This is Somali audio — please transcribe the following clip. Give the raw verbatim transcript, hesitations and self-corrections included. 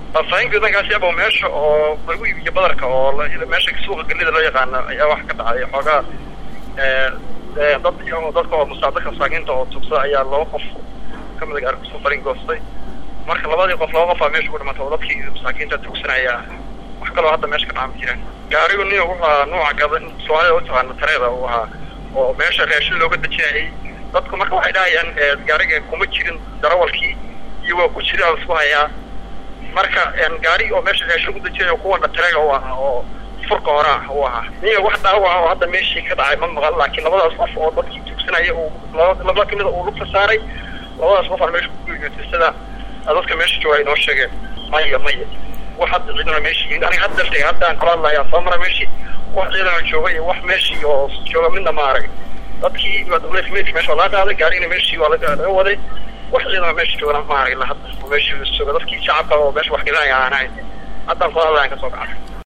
afaan gudan gaasi abo meesha oo lagu iibiyo badarka oo meesha suuqa galida loo yaqaan ayaa wax ka dhacay xogaa ee dad iyo dadka oo musaadaka saaginta oo tubsa ayaa loo qof kamid ah soo farin goostay marka labadii qof loo qof meesha ku dhimatay dadkii saaginta tugsanaya wax kale hadda meesha ka dhacay jiraan gaarigu nin waxa nooca gadan Soomaaliya oo taqaan tareeda waxa oo meesha raashin looga dajiyay dadku marka waxay dhaayaan gaariga kuma jirin darawalkii iyo ku jiraa isku hayaa marka aan gaari oo meesha raashin ku dajiyay kuwa tareega oo furka hore oo ah niyo wax dhaawac oo hadda meeshii ka dhacay ma maqal laakiin labadaas qof oo dadkii tugsanaya oo laba kamid oo lug saaray labadaas qof aan meesha ku geeyay sida dadka meesha joogay noo sheegeen maya maya waxa cidina meeshii aniga hadda dhigay hadda aan kala hadlayaa samara meeshii wax cidina joogay wax meeshii oo jooga midna ma arag dadkii dawladda meeshii la qaaday gaariina meeshii waa la waday wax cidina meeshii jooga ma arag la hadda meeshii soo dadkii shacabka oo meesha wax ka yaanay hadda kala hadlayaa ka soo kacay